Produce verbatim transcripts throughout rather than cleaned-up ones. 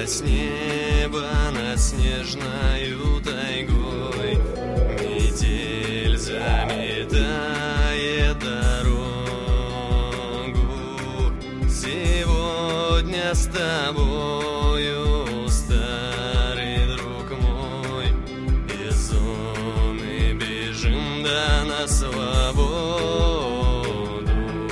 с неба над снежною тайгой. Метель заметает дорогу. Сегодня с тобою, старый друг мой, из зоны бежим да на свободу.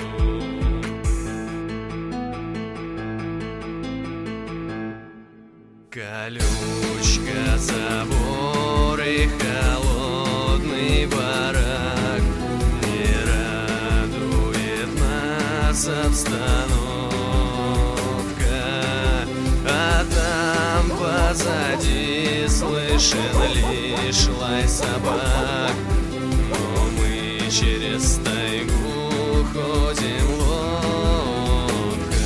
Колючка, забор и холодный барак, не радует нас обстановка. А там позади слышен лишь лай собак, но мы через тайгу ходим ловко.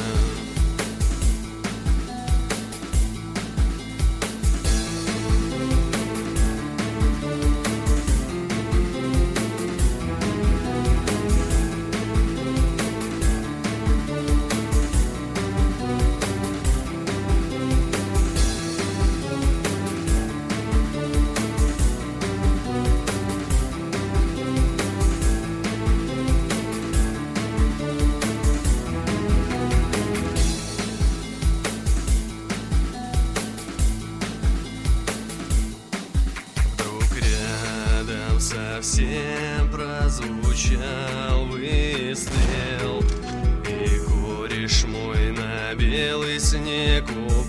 Совсем прозвучал выстрел, и кореш мой на белый снег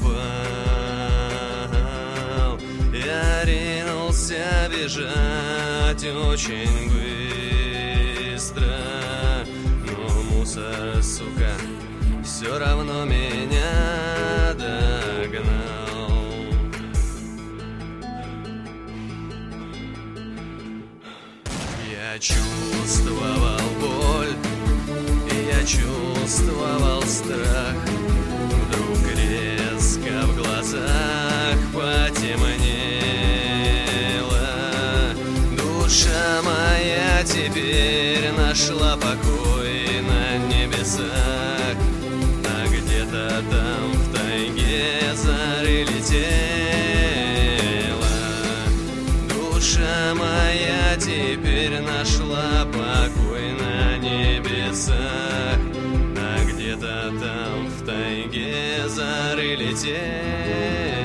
упал. Я ринулся бежать очень быстро, но мусор, сука, все равно меня догнал. Я чувствовал боль, я чувствовал страх. Вдруг резко в глазах потемнело. Душа моя теперь нашла покой на небесах, а где-то там в тайге зары летела. Душа моя теперь нашла покой на небесах, а где-то там в тайге зары летели.